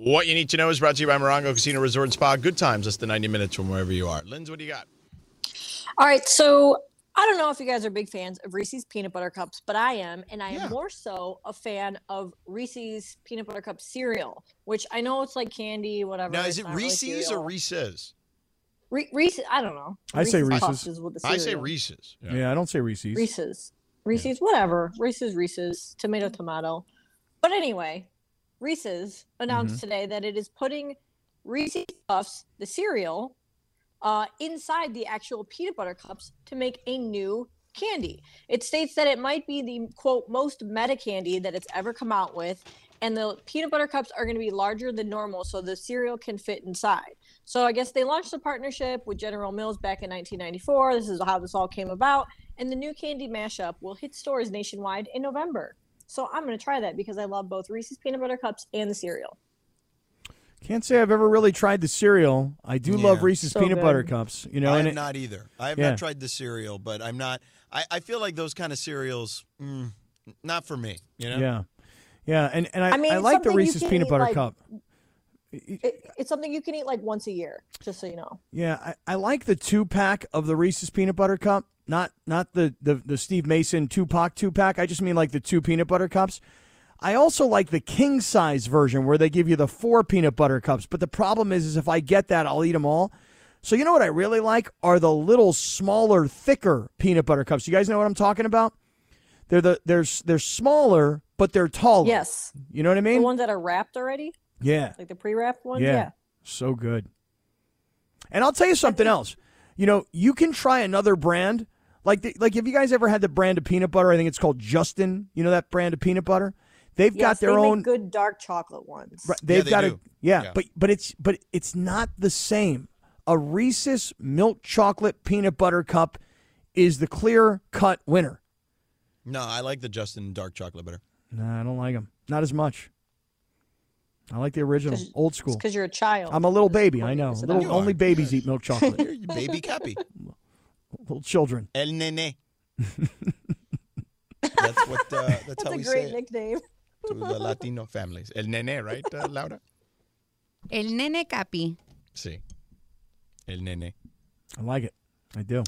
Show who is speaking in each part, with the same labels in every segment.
Speaker 1: What you need to know is brought to you by Morongo Casino Resort and Spa. Good times, less than 90 minutes from wherever you are. Linz, what do you got?
Speaker 2: All right, so I don't know if you guys are big fans of Reese's Peanut Butter Cups, but I am, and I am more so a fan of Reese's Peanut Butter Cup cereal, which I know it's like candy, whatever.
Speaker 1: Now, is it Reese's or Reese's?
Speaker 2: Reese's, I don't know.
Speaker 3: I say Reese's.
Speaker 1: I say Reese's.
Speaker 3: Yeah, I don't say Reese's.
Speaker 2: Reese's, whatever. Reese's, tomato. But anyway, Reese's announced today that it is putting Reese's Puffs, the cereal, inside the actual peanut butter cups to make a new candy. It states that it might be the, quote, most meta candy that it's ever come out with, and the peanut butter cups are going to be larger than normal so the cereal can fit inside. So I guess they launched a partnership with General Mills back in 1994. This is how this all came about, and the new candy mashup will hit stores nationwide in November. So I'm going to try that because I love both Reese's Peanut Butter Cups and the cereal.
Speaker 3: Can't say I've ever really tried the cereal. I do love Reese's Peanut Butter Cups. You know,
Speaker 4: I have not either. I have not tried the cereal, but I'm not. I feel like those kind of cereals, not for me. You know?
Speaker 3: Yeah, and I like the Reese's Peanut Butter Cup.
Speaker 2: It's something you can eat like once a year, just so you know.
Speaker 3: Yeah, I like the 2-pack of the Reese's Peanut Butter Cup. Not the Steve Mason Tupac 2-pack. I just mean like the 2 peanut butter cups. I also like the king size version where they give you the 4 peanut butter cups. But the problem is if I get that, I'll eat them all. So you know what I really like are the little smaller, thicker peanut butter cups. You guys know what I'm talking about? They're smaller, but they're taller.
Speaker 2: Yes.
Speaker 3: You know what I mean?
Speaker 2: The ones that are wrapped already?
Speaker 3: Yeah.
Speaker 2: Like the pre-wrapped ones?
Speaker 3: Yeah. So good. And I'll tell you something else. You know, you can try another brand. Like have you guys ever had the brand of peanut butter? I think it's called Justin. You know that brand of peanut butter? They've got their own
Speaker 2: make good dark chocolate ones.
Speaker 3: Right, they've got but it's not the same. A Reese's milk chocolate peanut butter cup is the clear cut winner.
Speaker 4: No, I like the Justin dark chocolate better.
Speaker 3: No, I don't like them. Not as much. I like the original, old school.
Speaker 2: Because you're a child.
Speaker 3: I'm a little baby. I know. Only babies eat milk chocolate.
Speaker 4: You're baby Cappy.
Speaker 3: Little children.
Speaker 4: El Nene. That's what. That's how we say it.
Speaker 2: That's a great nickname.
Speaker 1: To the Latino families. El Nene, right, Laura?
Speaker 5: El Nene Capi.
Speaker 1: Sí. El Nene.
Speaker 3: I like it. I do.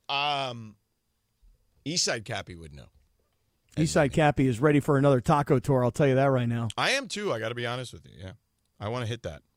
Speaker 1: Eastside Cappy would know.
Speaker 3: Eastside Cappy is ready for another taco tour. I'll tell you that right now.
Speaker 1: I am too. I got to be honest with you. Yeah. I want to hit that.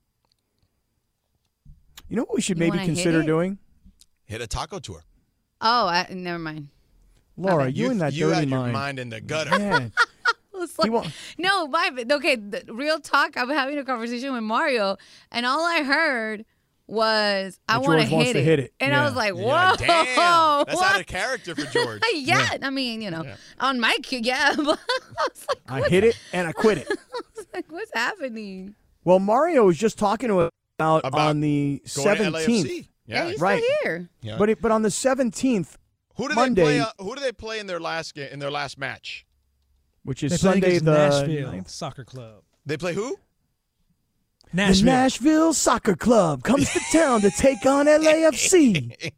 Speaker 3: You know what we should maybe consider doing?
Speaker 1: Hit a taco tour.
Speaker 5: Oh, never mind.
Speaker 3: Laura, you and that
Speaker 1: you
Speaker 3: dirty
Speaker 1: had
Speaker 3: mind.
Speaker 1: Your mind in the gutter.
Speaker 3: Man.
Speaker 5: No, the real talk. I'm having a conversation with Mario, and all I heard was, "I want to hit it," and I was like, "Whoa,
Speaker 1: damn, that's out of character for George."
Speaker 5: I mean, you know, on my cue, but I was like,
Speaker 3: I hit it and I quit it.
Speaker 5: I was like, what's happening?
Speaker 3: Well, Mario was just talking to us about on the 17th.
Speaker 1: Yeah,
Speaker 5: he's
Speaker 3: right
Speaker 5: still here.
Speaker 1: Yeah.
Speaker 3: But on the 17th,
Speaker 1: who do
Speaker 3: Monday,
Speaker 1: they play? Who do they play in their last game? In their last match,
Speaker 3: which is Sunday, the
Speaker 6: Nashville Soccer Club.
Speaker 1: They play who?
Speaker 3: Nashville. The Nashville Soccer Club comes to town to take on LAFC.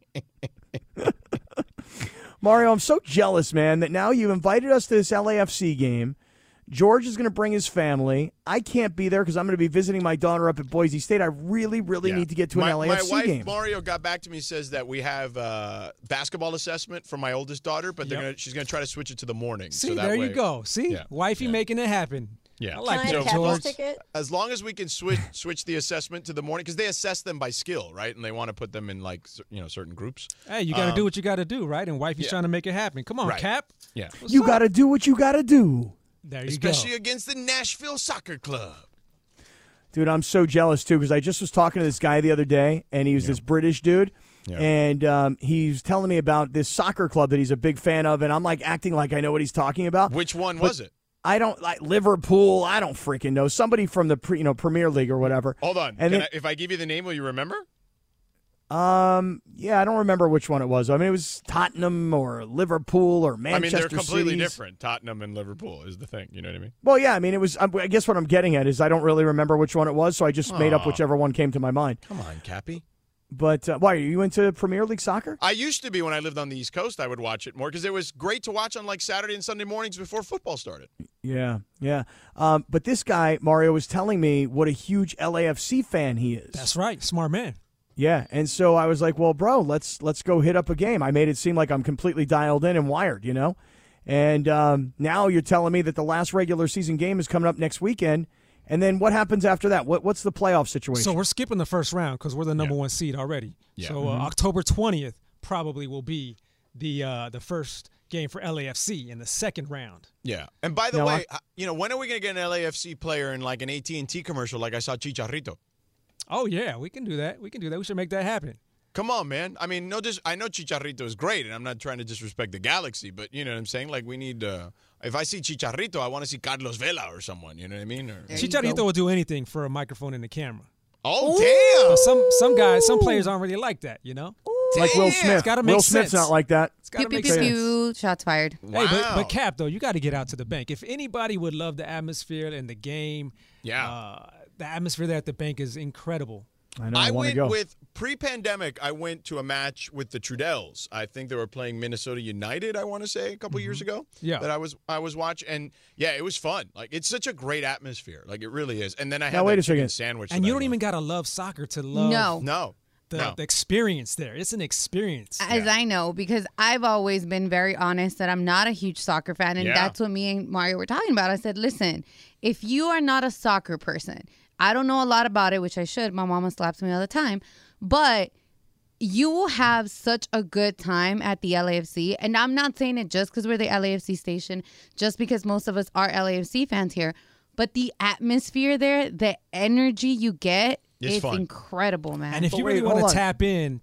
Speaker 3: Mario, I'm so jealous, man, that now you've invited us to this LAFC game. George is going to bring his family. I can't be there because I'm going to be visiting my daughter up at Boise State. I really need to get to an LAFC
Speaker 1: my wife,
Speaker 3: game.
Speaker 1: Mario got back to me and says that we have basketball assessment for my oldest daughter, but she's going to try to switch it to the morning.
Speaker 6: See,
Speaker 1: so that
Speaker 6: there
Speaker 1: way,
Speaker 6: you go. See, wifey making it happen.
Speaker 1: Yeah,
Speaker 6: I like
Speaker 2: that,
Speaker 6: George.
Speaker 1: As long as we can switch the assessment to the morning, because they assess them by skill, right? And they want to put them in certain groups.
Speaker 6: Hey, you got to do what you got to do, right? And wifey's trying to make it happen. Come on, Cap.
Speaker 1: Yeah,
Speaker 3: you got to do what you got to do.
Speaker 6: There you
Speaker 1: Especially against the Nashville Soccer Club.
Speaker 3: Dude, I'm so jealous, too, because I just was talking to this guy the other day, and he was this British dude, and he's telling me about this soccer club that he's a big fan of, and I'm, acting like I know what he's talking about.
Speaker 1: Which one was it?
Speaker 3: I don't like Liverpool. I don't freaking know. Somebody from the Premier League or whatever.
Speaker 1: Hold on.
Speaker 3: And
Speaker 1: if I give you the name, will you remember?
Speaker 3: Yeah, I don't remember which one it was. I mean, it was Tottenham or Liverpool or Manchester City.
Speaker 1: They're completely different. Tottenham and Liverpool is the thing. You know what I mean?
Speaker 3: Well, yeah. I mean, it was. I guess what I'm getting at is I don't really remember which one it was, so I just made up whichever one came to my mind.
Speaker 1: Come on, Cappy.
Speaker 3: But why, are you into Premier League soccer?
Speaker 1: I used to be when I lived on the East Coast. I would watch it more because it was great to watch on like Saturday and Sunday mornings before football started.
Speaker 3: Yeah. But this guy, Mario, was telling me what a huge LAFC fan he is.
Speaker 6: That's right. Smart man.
Speaker 3: Yeah, and so I was like, well, bro, let's go hit up a game. I made it seem like I'm completely dialed in and wired, you know? And now you're telling me that the last regular season game is coming up next weekend. And then what happens after that? What's the playoff situation?
Speaker 6: So we're skipping the first round because we're the number one seed already.
Speaker 1: Yeah.
Speaker 6: So October 20th probably will be the first game for LAFC in the second round.
Speaker 1: Yeah. And by the way, when are we going to get an LAFC player in like an AT&T commercial like I saw Chicharito?
Speaker 6: Oh, yeah, we can do that. We should make that happen.
Speaker 1: Come on, man. I mean, I know Chicharito is great, and I'm not trying to disrespect the Galaxy, but you know what I'm saying? Like, we need if I see Chicharito, I want to see Carlos Vela or someone, you know what I mean?
Speaker 6: Chicharito will do anything for a microphone and a camera.
Speaker 1: Oh, damn.
Speaker 6: So some guys, some players aren't really like that, you know?
Speaker 3: Like Will Smith.
Speaker 6: It's gotta make
Speaker 3: Will
Speaker 6: sense.
Speaker 3: Smith's not like that.
Speaker 6: It's got to make
Speaker 5: pew,
Speaker 6: sense.
Speaker 5: pew, shots fired.
Speaker 1: Wow.
Speaker 6: Hey, but Cap, though, you got to get out to the bank. If anybody would love the atmosphere and the game, the atmosphere there at the bank is incredible.
Speaker 3: I know.
Speaker 1: I
Speaker 3: want to
Speaker 1: went
Speaker 3: go.
Speaker 1: with pre-pandemic. I went to a match with the Trudells. I think they were playing Minnesota United. I want to say a couple years ago.
Speaker 6: Yeah,
Speaker 1: that I was watching, and yeah, it was fun. Like it's such a great atmosphere. Like it really is. And then I had
Speaker 3: wait
Speaker 1: that
Speaker 3: a second.
Speaker 1: chicken sandwich.
Speaker 6: And you don't even gotta love soccer to love the experience there. It's an experience.
Speaker 5: As I know, because I've always been very honest that I'm not a huge soccer fan, and that's what me and Mario were talking about. I said, listen, if you are not a soccer person, I don't know a lot about it, which I should. My mama slaps me all the time. But you will have such a good time at the LAFC. And I'm not saying it just because we're the LAFC station, just because most of us are LAFC fans here. But the atmosphere there, the energy you get, it's incredible, man.
Speaker 6: And if you really want to tap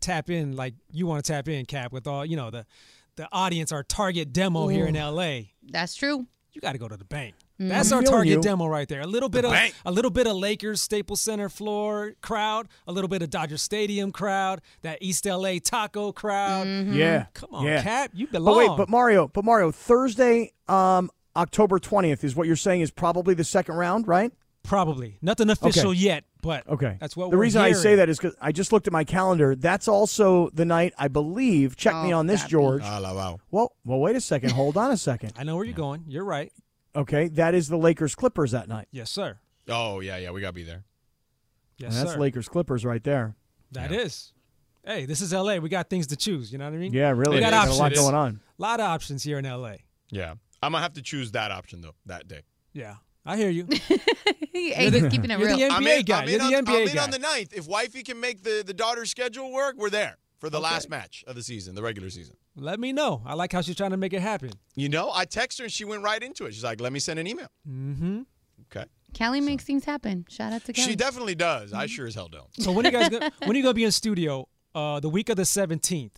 Speaker 6: in like you want to tap in, Cap, with all, the audience, our target demo here in LA.
Speaker 5: That's true.
Speaker 6: You got to go to the bank. That's our target demo right there. A little bit of Lakers Staples Center floor crowd, a little bit of Dodger Stadium crowd, that East LA taco crowd.
Speaker 5: Mm-hmm.
Speaker 3: Yeah,
Speaker 6: come on, Cap, you belong.
Speaker 3: But Mario, Thursday, October 20th is what you're saying is probably the second round, right?
Speaker 6: Probably nothing official yet, but that's what
Speaker 3: the
Speaker 6: we're
Speaker 3: reason
Speaker 6: hearing.
Speaker 3: I say that is because I just looked at my calendar. That's also the night I believe. Check me on this, George. Well, wait a second. Hold on a second.
Speaker 6: I know where you're going. You're right.
Speaker 3: Okay, that is the Lakers Clippers that night.
Speaker 6: Yes, sir.
Speaker 1: Oh yeah, we gotta be there.
Speaker 6: Yes,
Speaker 3: and that's
Speaker 6: sir.
Speaker 3: Lakers Clippers right there.
Speaker 6: That is. Hey, this is LA. We got things to choose. You know what I mean?
Speaker 3: Yeah, really.
Speaker 6: We got
Speaker 3: options. A lot going on.
Speaker 6: A lot of options here in LA.
Speaker 1: Yeah, I'm gonna have to choose that option though that day.
Speaker 6: Yeah, I hear you.
Speaker 5: Hey, he's keeping it real.
Speaker 6: You're the NBA guy. You're the NBA guy.
Speaker 1: I'm in on the 9th. If wifey can make the daughter's schedule work, we're there for the last match of the season, the regular season.
Speaker 6: Let me know. I like how she's trying to make it happen.
Speaker 1: I text her and she went right into it. She's like, let me send an email.
Speaker 6: Mm-hmm.
Speaker 1: Okay.
Speaker 5: Kelly makes things happen. Shout out to Kelly.
Speaker 1: She definitely does. I sure as hell don't.
Speaker 6: So when are you gonna be in studio? The week of the 17th.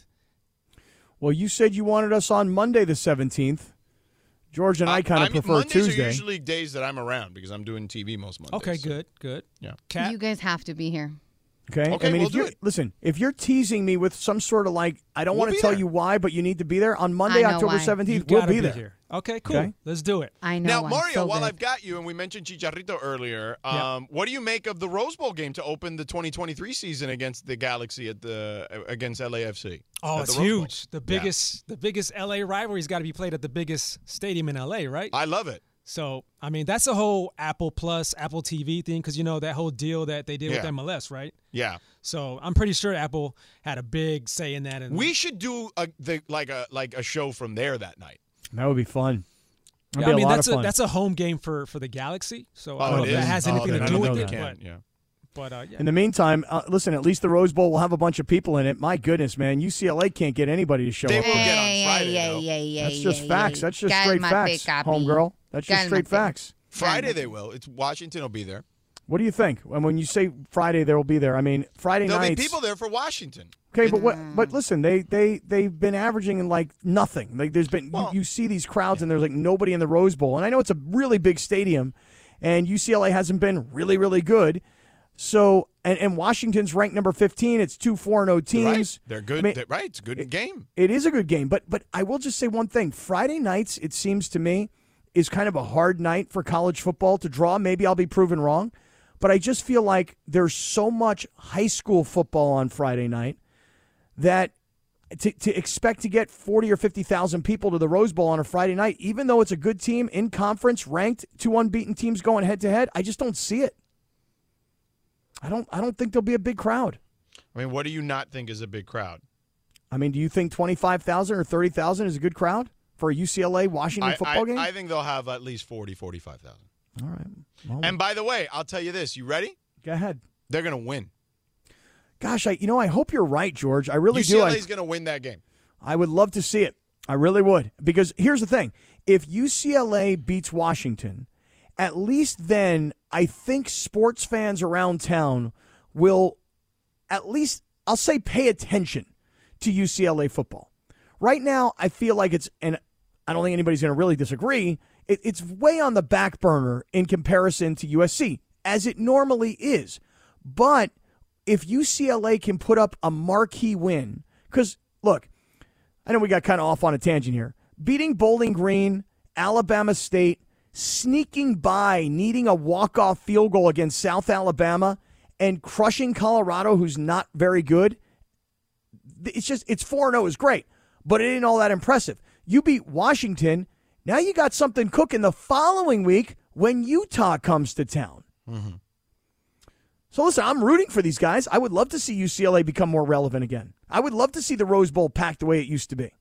Speaker 3: Well, you said you wanted us on Monday the 17th. George and I kind of prefer
Speaker 1: Mondays
Speaker 3: Tuesday.
Speaker 1: Mondays are usually days that I'm around because I'm doing TV most Mondays.
Speaker 6: Okay, good.
Speaker 1: Yeah.
Speaker 6: Kat?
Speaker 5: You guys have to be here.
Speaker 3: Okay. I mean, if you're teasing me with some sort of I don't want to tell you why, but you need to be there on Monday, October 17th. We'll be there.
Speaker 6: Here. Okay, cool. Okay? Let's do it.
Speaker 5: I know.
Speaker 1: Now, Mario, while I've got you, and we mentioned Chicharito earlier, what do you make of the Rose Bowl game to open the 2023 season against the Galaxy against LAFC?
Speaker 6: Oh, it's huge. The biggest LA rivalry's got to be played at the biggest stadium in LA, right?
Speaker 1: I love it.
Speaker 6: So, I mean, that's a whole Apple Plus, Apple TV thing because, that whole deal that they did with MLS, right?
Speaker 1: Yeah.
Speaker 6: So I'm pretty sure Apple had a big say in that. And
Speaker 1: we should do a show from there that night.
Speaker 3: That would be fun.
Speaker 6: Yeah, I mean, that's a home game for the Galaxy. So I don't know if that has anything to do with it. But
Speaker 3: in the meantime, listen, at least the Rose Bowl will have a bunch of people in it. My goodness, man, UCLA can't get anybody to show up.
Speaker 1: They will get on Friday,
Speaker 3: That's just facts. That's just straight facts, homegirl. That's just straight facts.
Speaker 1: Friday they will. It's Washington will be there.
Speaker 3: What do you think? When you say Friday, they will be there. I mean, Friday nights.
Speaker 1: There'll be people there for Washington.
Speaker 3: Okay, but listen, they've been averaging in nothing. There's been you see these crowds and there's nobody in the Rose Bowl, and I know it's a really big stadium, and UCLA hasn't been really really good. So and Washington's ranked number 15. It's 2-4-0 teams.
Speaker 1: Right. They're good. It's a good game.
Speaker 3: It is a good game, but I will just say one thing: Friday nights, it seems to me, is kind of a hard night for college football to draw. Maybe I'll be proven wrong. but I just feel like there's so much high school football on Friday night that to expect to get 40 or 50,000 people to the Rose Bowl on a Friday night, even though it's a good team in conference, ranked, 2 unbeaten teams going head to head, I just don't see it. I don't think there'll be a big crowd.
Speaker 1: I mean, what do you not think is a big crowd?
Speaker 3: I mean, do you think 25,000 or 30,000 is a good crowd for a UCLA-Washington football game?
Speaker 1: I think they'll have at least 40, 45,000.
Speaker 3: All right. Well,
Speaker 1: and by the way, I'll tell you this. You ready?
Speaker 3: Go ahead.
Speaker 1: They're going to win.
Speaker 3: Gosh, I hope you're right, George. I really do.
Speaker 1: UCLA's going to win that game.
Speaker 3: I would love to see it. I really would. Because here's the thing. If UCLA beats Washington, at least then I think sports fans around town will at least, I'll say, pay attention to UCLA football. Right now, I feel like it's, and I don't think anybody's going to really disagree, it's way on the back burner in comparison to USC, as it normally is. But if UCLA can put up a marquee win, because, look, I know we got kind of off on a tangent here. Beating Bowling Green, Alabama State, sneaking by, needing a walk-off field goal against South Alabama, and crushing Colorado, who's not very good, it's 4-0 is great, but it ain't all that impressive. You beat Washington, now you got something cooking the following week when Utah comes to town. Mm-hmm. So listen, I'm rooting for these guys. I would love to see UCLA become more relevant again. I would love to see the Rose Bowl packed the way it used to be.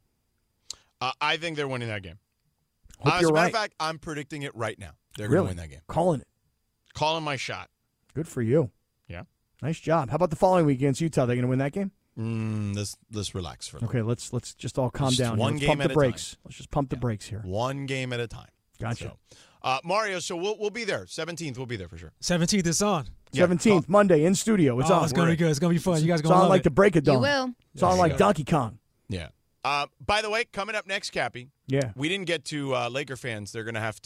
Speaker 1: I think they're winning that game.
Speaker 3: As
Speaker 1: a matter of fact, I'm predicting it right now. They're going to win that game.
Speaker 3: Calling it.
Speaker 1: Calling my shot.
Speaker 3: Good for you.
Speaker 1: Yeah.
Speaker 3: Nice job. How about the following week against Utah? They're going to win that game?
Speaker 1: Let's relax for a
Speaker 3: Okay, let's just all calm down.
Speaker 1: One
Speaker 3: let's
Speaker 1: game
Speaker 3: pump
Speaker 1: at
Speaker 3: the
Speaker 1: a
Speaker 3: brakes.
Speaker 1: time.
Speaker 3: Let's just pump the brakes here.
Speaker 1: One game at a time.
Speaker 3: Gotcha.
Speaker 1: So, Mario, so we'll be there. 17th, we'll be there for sure.
Speaker 6: 17th is on.
Speaker 3: 17th, Monday, in studio. It's on.
Speaker 6: It's going to be good. It's going to be fun. You guys are going to
Speaker 3: love
Speaker 6: love
Speaker 3: like
Speaker 6: it.
Speaker 3: the break of dawn.
Speaker 5: You will.
Speaker 3: It's on like Donkey Kong.
Speaker 1: Yeah. By the way, coming up next, Cappy.
Speaker 3: Yeah.
Speaker 1: We didn't get to Laker fans. They're going to have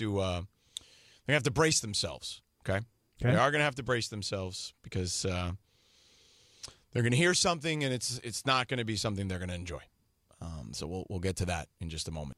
Speaker 1: to brace themselves. Okay. They are going to have to brace themselves because they're going to hear something and it's not going to be something they're going to enjoy. So we'll get to that in just a moment.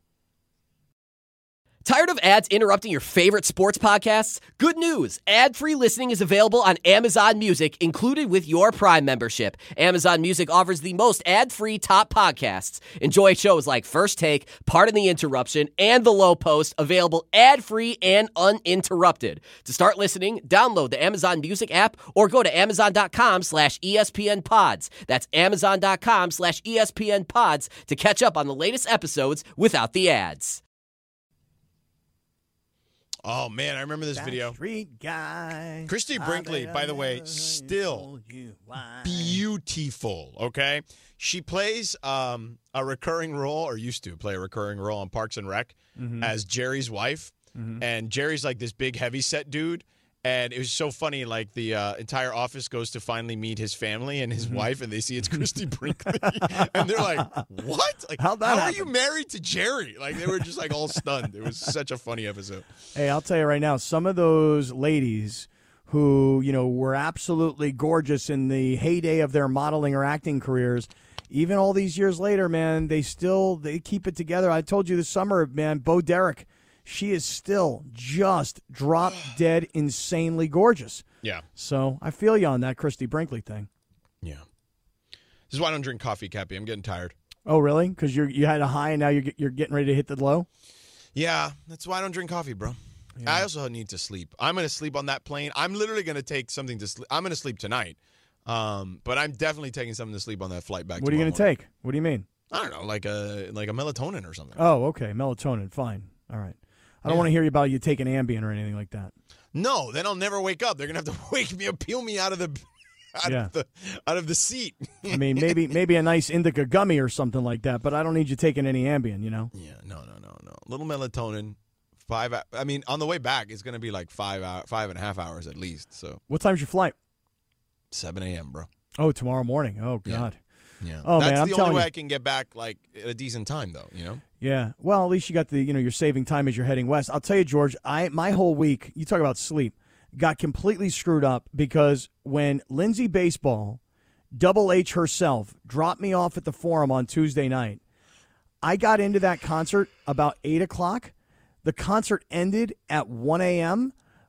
Speaker 7: Tired of ads interrupting your favorite sports podcasts? Good news! Ad-free listening is available on Amazon Music, included with your Prime membership. Amazon Music offers the most ad-free top podcasts. Enjoy shows like First Take, Pardon the Interruption, and The Low Post, available ad-free and uninterrupted. To start listening, download the Amazon Music app or go to Amazon.com/ESPN Pods. That's Amazon.com/ESPN Pods to catch up on the latest episodes without the ads.
Speaker 1: Oh, man, I remember this video.
Speaker 3: Street guy.
Speaker 1: Christy Brinkley, by the way, still beautiful, okay? She plays a recurring role, or used to play a recurring role on Parks and Rec as Jerry's wife. Mm-hmm. And Jerry's like this big heavyset dude. And it was so funny, like the entire office goes to finally meet his family and his wife, and they see it's Christy Brinkley. And they're like, what? Like, how are you married to Jerry? Like, they were just like all stunned. It was such a funny episode.
Speaker 3: Hey, I'll tell you right now, some of those ladies who, were absolutely gorgeous in the heyday of their modeling or acting careers, even all these years later, man, they keep it together. I told you this summer, man, Bo Derek. She is still just drop-dead insanely gorgeous.
Speaker 1: Yeah.
Speaker 3: So I feel you on that Christy Brinkley thing.
Speaker 1: Yeah. This is why I don't drink coffee, Cappy. I'm getting tired.
Speaker 3: Oh, really? Because you had a high and now you're getting ready to hit the low?
Speaker 1: Yeah, that's why I don't drink coffee, bro. Yeah. I also need to sleep. I'm going to sleep on that plane. I'm literally going to take something to sleep. I'm going to sleep tonight. But I'm definitely taking something to sleep on that flight back.
Speaker 3: What are you going to take? What do you mean?
Speaker 1: I don't know, like a melatonin or something.
Speaker 3: Oh, okay. Melatonin. Fine. All right. I don't want to hear about you taking Ambien or anything like that.
Speaker 1: No, then I'll never wake up. They're gonna have to wake me up, peel me out of the seat.
Speaker 3: I mean, maybe a nice indica gummy or something like that. But I don't need you taking any Ambien.
Speaker 1: Yeah, no. Little melatonin. I mean, on the way back, it's gonna be like 5.5 hours at least. So.
Speaker 3: What time's your flight?
Speaker 1: 7 a.m., bro.
Speaker 3: Oh, tomorrow morning. Oh God.
Speaker 1: Yeah.
Speaker 3: Oh,
Speaker 1: That's
Speaker 3: man, I'm
Speaker 1: the
Speaker 3: telling
Speaker 1: only way
Speaker 3: you.
Speaker 1: I can get back like at a decent time, though.
Speaker 3: Yeah. Well, at least you got the, you're saving time as you're heading west. I'll tell you, George, my whole week, you talk about sleep, got completely screwed up because when Lindsay Baseball, Double H herself, dropped me off at the Forum on Tuesday night, I got into that concert about 8 o'clock. The concert ended at 1 a.m.,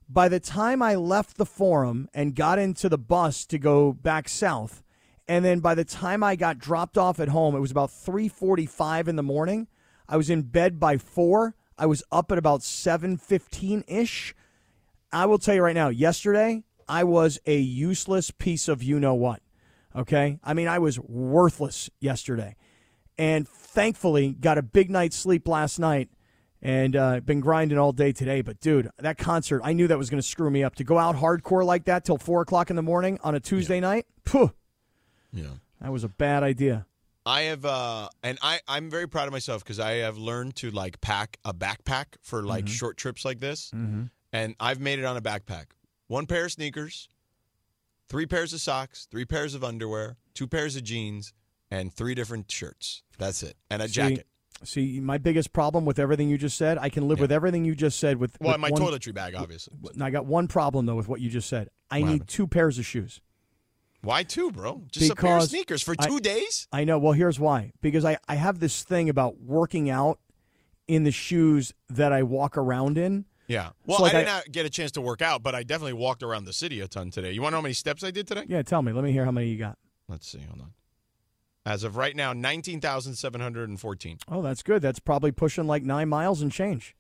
Speaker 3: by the time I left the Forum and got into the bus to go back south, and then by the time I got dropped off at home, it was about 3:45 in the morning. I was in bed by 4. I was up at about 7:15-ish. I will tell you right now, yesterday, I was a useless piece of you-know-what, okay? I mean, I was worthless yesterday. And thankfully, got a big night's sleep last night and been grinding all day today. But, dude, that concert, I knew that was going to screw me up. To go out hardcore like that till 4 o'clock in the morning on a Tuesday night, phew, that was a bad idea.
Speaker 1: I have, and I'm very proud of myself because I have learned to, like, pack a backpack for, like, short trips like this.
Speaker 3: Mm-hmm.
Speaker 1: And I've made it on a backpack. 1 pair of sneakers, 3 pairs of socks, 3 pairs of underwear, 2 pairs of jeans, and 3 different shirts. That's it. And a jacket.
Speaker 3: See, my biggest problem with everything you just said, I can live with everything you just said. With
Speaker 1: my
Speaker 3: one,
Speaker 1: toiletry bag, obviously.
Speaker 3: I got one problem, though, with what you just said. I need 2 pairs of shoes.
Speaker 1: Why 2, bro? Just a pair of sneakers for 2 days?
Speaker 3: I know. Well, here's why. Because I have this thing about working out in the shoes that I walk around in.
Speaker 1: Yeah. Well, so I did not get a chance to work out, but I definitely walked around the city a ton today. You want to know how many steps I did today?
Speaker 3: Yeah, tell me. Let me hear how many you got.
Speaker 1: Let's see. Hold on. As of right now, 19,714.
Speaker 3: Oh, that's good. That's probably pushing like 9 miles and change.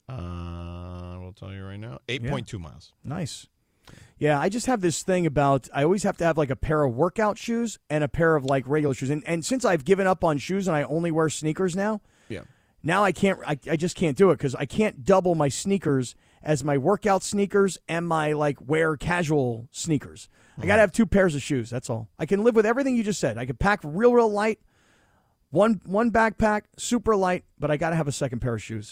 Speaker 1: I will tell you right now. 8.2 miles.
Speaker 3: Nice. Yeah, I just have this thing about I always have to have like a pair of workout shoes and a pair of like regular shoes. And since I've given up on shoes and I only wear sneakers now, now I just can't do it because I can't double my sneakers as my workout sneakers and my like wear casual sneakers. I got to have 2 pairs of shoes. That's all. I can live with everything you just said. I could pack real light, one backpack, super light, but I got to have a second pair of shoes.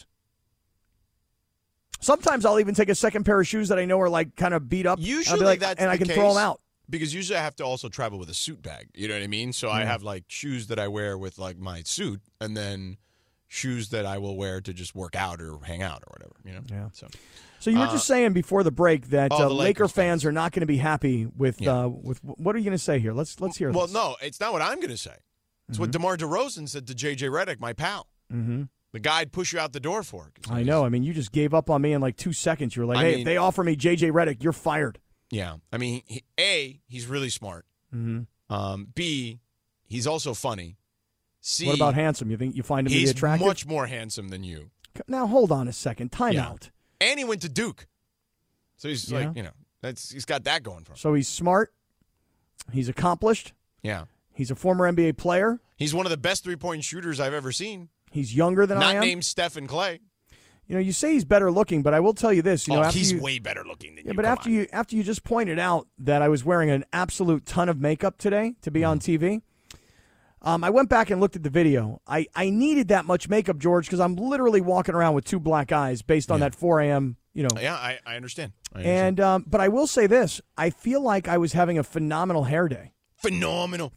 Speaker 3: Sometimes I'll even take a second pair of shoes that I know are like kind of beat up.
Speaker 1: Usually that's
Speaker 3: and I can throw them out.
Speaker 1: Because usually I have to also travel with a suit bag. You know what I mean? So I have like shoes that I wear with like my suit, and then shoes that I will wear to just work out or hang out or whatever. You know?
Speaker 3: Yeah. So you were just saying before the break that Laker fans are not going to be happy with what are you going to say here? Let's hear this.
Speaker 1: Well, no, it's not what I'm going to say. It's what DeMar DeRozan said to J.J. Redick, my pal.
Speaker 3: Mm-hmm.
Speaker 1: The guy I'd push you out the door for.
Speaker 3: I know. I mean, you just gave up on me in like 2 seconds. You were like, hey, if they offer me J.J. Redick, you're fired.
Speaker 1: Yeah. I mean, he's really smart.
Speaker 3: Mm-hmm.
Speaker 1: B, he's also funny. C,
Speaker 3: what about handsome? You think you find him to be attractive?
Speaker 1: He's much more handsome than you.
Speaker 3: Now, hold on a second. Time out.
Speaker 1: And he went to Duke. So he's like, he's got that going for him.
Speaker 3: So he's smart. He's accomplished.
Speaker 1: Yeah.
Speaker 3: He's a former NBA player.
Speaker 1: He's one of the best three-point shooters I've ever seen.
Speaker 3: He's younger than I am.
Speaker 1: Not named Stephen Clay.
Speaker 3: You know, you say he's better looking, but I will tell you this.
Speaker 1: He's way better looking than you.
Speaker 3: Yeah, but after you just pointed out that I was wearing an absolute ton of makeup today to be on TV, I went back and looked at the video. I needed that much makeup, George, because I'm literally walking around with 2 black eyes based on that 4 a.m.,
Speaker 1: Yeah, I understand.
Speaker 3: And but I will say this. I feel like I was having a phenomenal hair day.
Speaker 1: Phenomenal.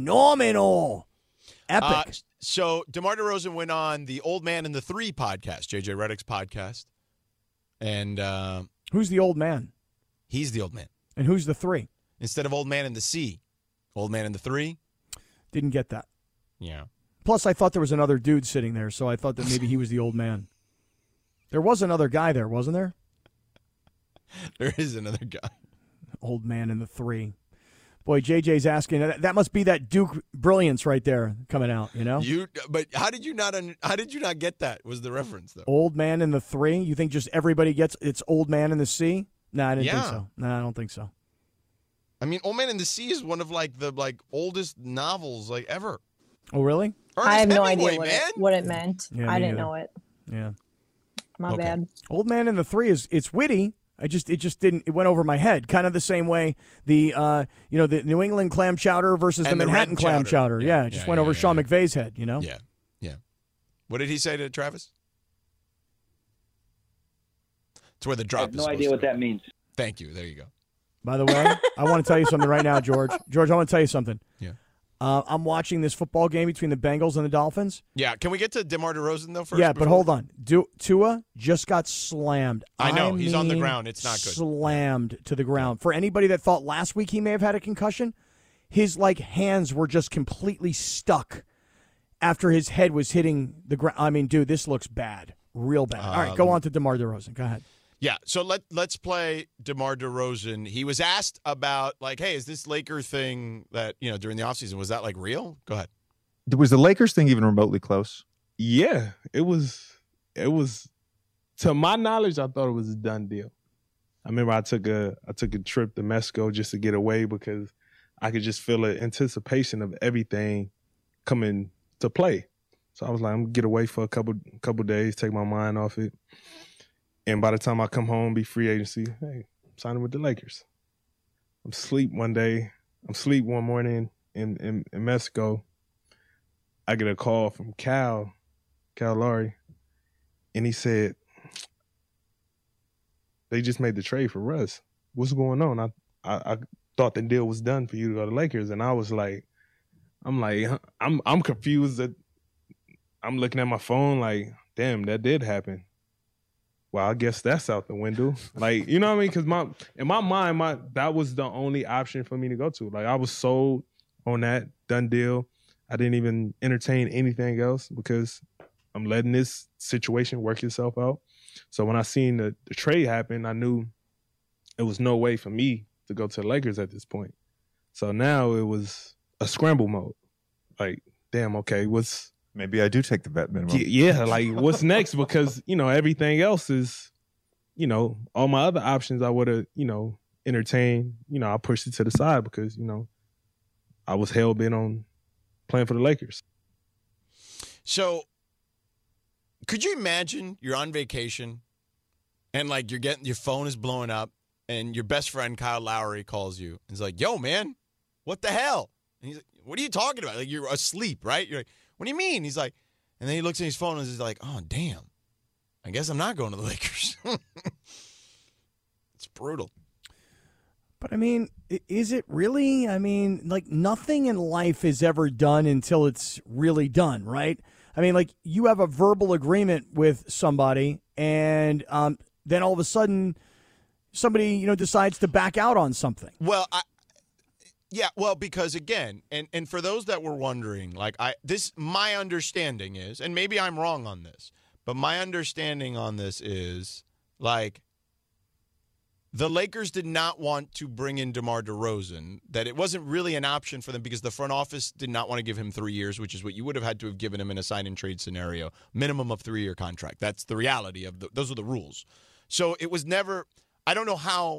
Speaker 3: Epic.
Speaker 1: So DeMar DeRozan went on the Old Man and the Three podcast, J.J. Redick's podcast. And
Speaker 3: who's the old man?
Speaker 1: He's the old man.
Speaker 3: And who's the 3?
Speaker 1: Instead of Old Man and the Sea, Old Man and the 3.
Speaker 3: Didn't get that.
Speaker 1: Yeah.
Speaker 3: Plus, I thought there was another dude sitting there, so I thought that maybe he was the old man. There was another guy there, wasn't there?
Speaker 1: There is another guy.
Speaker 3: Old Man and the 3. Boy, JJ's asking. That must be that Duke brilliance right there coming out.
Speaker 1: But how did you not get that? Was the reference though?
Speaker 3: Old Man and the 3. You think just everybody gets it's Old Man and the Sea? No, I didn't think so. No, I don't think so.
Speaker 1: I mean, Old Man and the Sea is one of the oldest novels ever.
Speaker 3: Oh, really?
Speaker 2: I have no idea what it meant.
Speaker 3: Yeah,
Speaker 2: I didn't know it.
Speaker 3: Yeah.
Speaker 2: My bad.
Speaker 3: Old Man and the 3 it's witty. It went over my head. Kind of the same way the New England clam chowder versus the Manhattan clam chowder. Yeah, it just went over Sean McVay's head,
Speaker 1: Yeah. What did he say to Travis? It's where the drop is.
Speaker 8: I have no idea what that means.
Speaker 1: Thank you. There you go.
Speaker 3: By the way, I want to tell you something right now, George. George, I want to tell you something.
Speaker 1: Yeah.
Speaker 3: I'm watching this football game between the Bengals and the Dolphins.
Speaker 1: Yeah. Can we get to DeMar DeRozan, though, first?
Speaker 3: Yeah, but hold on. Tua just got slammed.
Speaker 1: I know. He's on the ground. It's not good.
Speaker 3: Slammed to the ground. For anybody that thought last week he may have had a concussion, his, hands were just completely stuck after his head was hitting the ground. I mean, dude, this looks bad. Real bad. All right, go on to DeMar DeRozan. Go ahead.
Speaker 1: Yeah, so let's play DeMar DeRozan. He was asked about, like, hey, is this Laker thing that, during the offseason, was that, like, real? Go ahead.
Speaker 8: Was the Lakers thing even remotely close?
Speaker 9: Yeah, it was, to my knowledge, I thought it was a done deal. I remember I took a trip to Mexico just to get away because I could just feel the anticipation of everything coming to play. So I was like, I'm going to get away for a couple days, take my mind off it. And by the time I come home, be free agency, hey, I'm signing with the Lakers. I'm asleep one morning in Mexico. I get a call from Cal Lowry, and he said, they just made the trade for Russ. What's going on? I thought the deal was done for you to go to Lakers. And I was like, I'm confused. That I'm looking at my phone like, damn, that did happen. Well, I guess that's out the window. Like, you know what I mean? Because in my mind, that was the only option for me to go to. Like, I was sold on that, done deal. I didn't even entertain anything else because I'm letting this situation work itself out. So when I seen the trade happen, I knew it was no way for me to go to the Lakers at this point. So now it was a scramble mode. Like, damn, okay,
Speaker 8: maybe I do take the vet minimum.
Speaker 9: Yeah, like what's next? Because, everything else is, all my other options I would have, entertained. I pushed it to the side because, I was hell-bent on playing for the Lakers.
Speaker 1: So could you imagine you're on vacation and, like, your phone is blowing up and your best friend Kyle Lowry calls you and is like, yo, man, what the hell? And he's like, what are you talking about? Like, you're asleep, right? You're like, what do you mean? He's like, and then he looks at his phone and is like, oh, damn. I guess I'm not going to the Lakers. It's brutal.
Speaker 3: But, I mean, is it really? I mean, like, nothing in life is ever done until it's really done, right? I mean, like, you have a verbal agreement with somebody, and then all of a sudden somebody, decides to back out on something.
Speaker 1: Well, because again, and for those that were wondering, like, my understanding is, and maybe I'm wrong on this, but my understanding on this is, like, the Lakers did not want to bring in DeMar DeRozan, that it wasn't really an option for them because the front office did not want to give him 3 years, which is what you would have had to have given him in a sign-and-trade scenario, minimum of 3-year contract. That's the reality of those are the rules. So it was never – I don't know how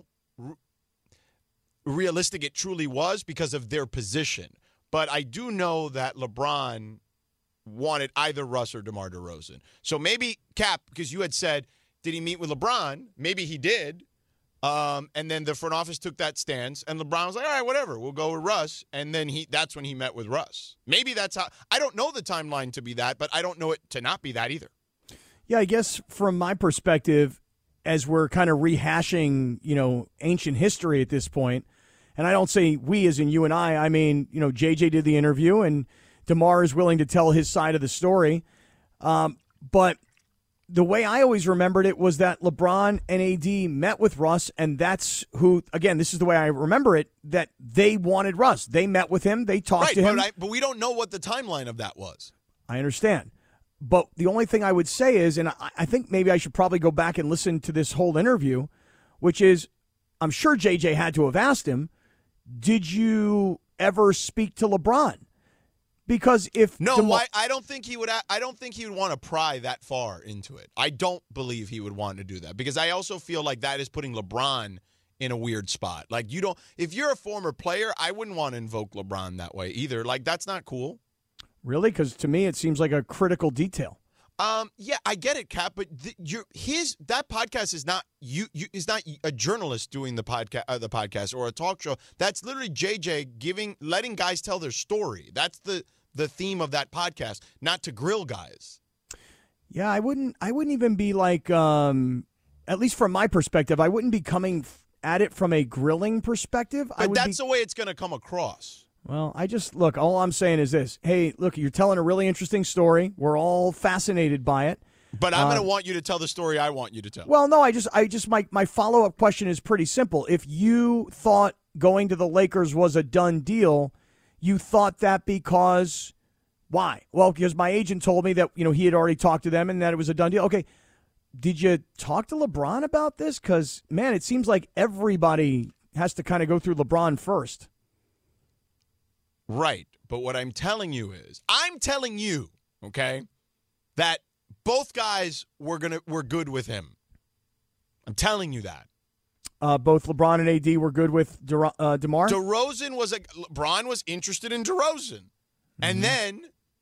Speaker 1: realistic it truly was because of their position. But I do know that LeBron wanted either Russ or DeMar DeRozan. So maybe, Cap, because you had said, did he meet with LeBron? Maybe he did. And then the front office took that stance, and LeBron was like, all right, whatever, we'll go with Russ. And then that's when he met with Russ. Maybe that's how – I don't know the timeline to be that, but I don't know it to not be that either.
Speaker 3: Yeah, I guess from my perspective, as we're kind of rehashing, ancient history at this point, and I don't say we as in you and I mean, JJ did the interview, and DeMar is willing to tell his side of the story. But the way I always remembered it was that LeBron and AD met with Russ, and that's who, again, this is the way I remember it, that they wanted Russ. They met with him. They talked to him.
Speaker 1: But we don't know what the timeline of that was.
Speaker 3: I understand. But the only thing I would say is, and I think maybe I should probably go back and listen to this whole interview, which is, I'm sure JJ had to have asked him, did you ever speak to LeBron? Because if
Speaker 1: I don't think he would. I don't think he would want to pry that far into it. I don't believe he would want to do that because I also feel like that is putting LeBron in a weird spot. Like, you don't. If you're a former player, I wouldn't want to invoke LeBron that way either. Like, that's not cool.
Speaker 3: Really? Because to me, it seems like a critical detail.
Speaker 1: Yeah, I get it, Cap, but that podcast is not is not a journalist doing the podcast or a talk show. That's literally JJ letting guys tell their story. That's the theme of that podcast, not to grill guys.
Speaker 3: Yeah, I wouldn't even be like, at least from my perspective, I wouldn't be coming at it from a grilling perspective.
Speaker 1: But that's the way it's going to come across.
Speaker 3: Well, look, all I'm saying is this. Hey, look, you're telling a really interesting story. We're all fascinated by it.
Speaker 1: But I'm going to want you to tell the story I want you to tell.
Speaker 3: Well, no, my follow-up question is pretty simple. If you thought going to the Lakers was a done deal, you thought that because why? Well, because my agent told me that, he had already talked to them and that it was a done deal. Okay. did you talk to LeBron about this? Because, man, it seems like everybody has to kind of go through LeBron first.
Speaker 1: Right. But what I'm telling you is, okay, that both guys were good with him. I'm telling you that.
Speaker 3: Both LeBron and AD were good with DeMar?
Speaker 1: DeRozan LeBron was interested in DeRozan. And then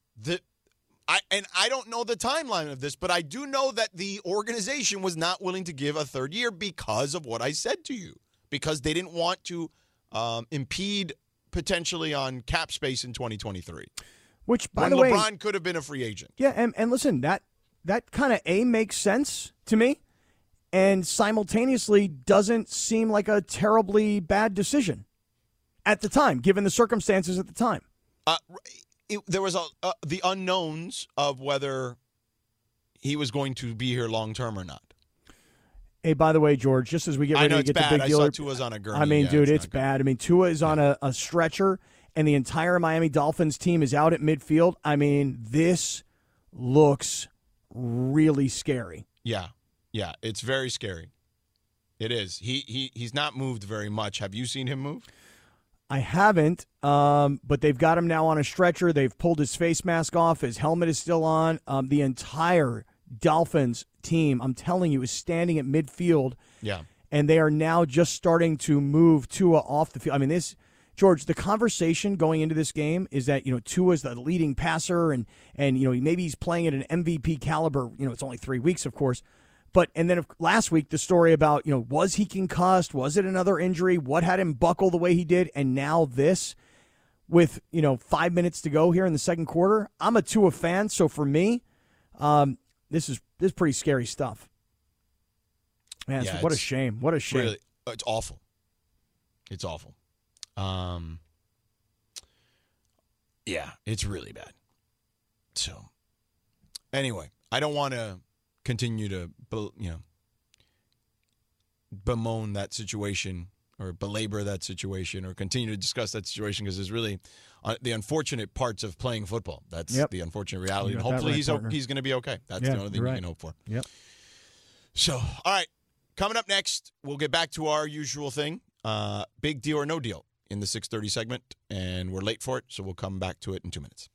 Speaker 1: I don't know the timeline of this, but I do know that the organization was not willing to give a third year because of what I said to you, because they didn't want to impede potentially on cap space in 2023.
Speaker 3: Which, by the way,
Speaker 1: LeBron could have been a free agent.
Speaker 3: Yeah, and listen, that kind of makes sense to me, and simultaneously doesn't seem like a terribly bad decision at the time, given the circumstances at the time.
Speaker 1: There was the unknowns of whether he was going to be here long term or not.
Speaker 3: Hey, by the way, George, just as we get ready to get the big deal,
Speaker 1: I saw Tua's on a gurney.
Speaker 3: I mean, dude, it's bad. I mean, Tua is on a stretcher, and the entire Miami Dolphins team is out at midfield. I mean, this looks really scary.
Speaker 1: Yeah, it's very scary. It is. He's not moved very much. Have you seen him move?
Speaker 3: I haven't, but they've got him now on a stretcher. They've pulled his face mask off. His helmet is still on. The entire Dolphins team, I'm telling you, is standing at midfield.
Speaker 1: Yeah.
Speaker 3: And they are now just starting to move Tua off the field. I mean, George, the conversation going into this game is that, Tua is the leading passer and maybe he's playing at an MVP caliber. It's only 3 weeks, of course. And then last week, the story about, was he concussed? Was it another injury? What had him buckle the way he did? And now this with, 5 minutes to go here in the second quarter. I'm a Tua fan, so for me, this is pretty scary stuff. Man, what a shame. What a shame.
Speaker 1: Really, it's awful. It's awful. Yeah, it's really bad. So, anyway, I don't want to continue to, bemoan that situation or belabor that situation or continue to discuss that situation because there's really the unfortunate parts of playing football. That's the unfortunate reality. And hopefully he's going to be okay. That's the only thing we can hope for.
Speaker 3: Yep.
Speaker 1: So, all right. Coming up next, we'll get back to our usual thing, big deal or no deal in the 6:30 segment, and we're late for it, so we'll come back to it in 2 minutes.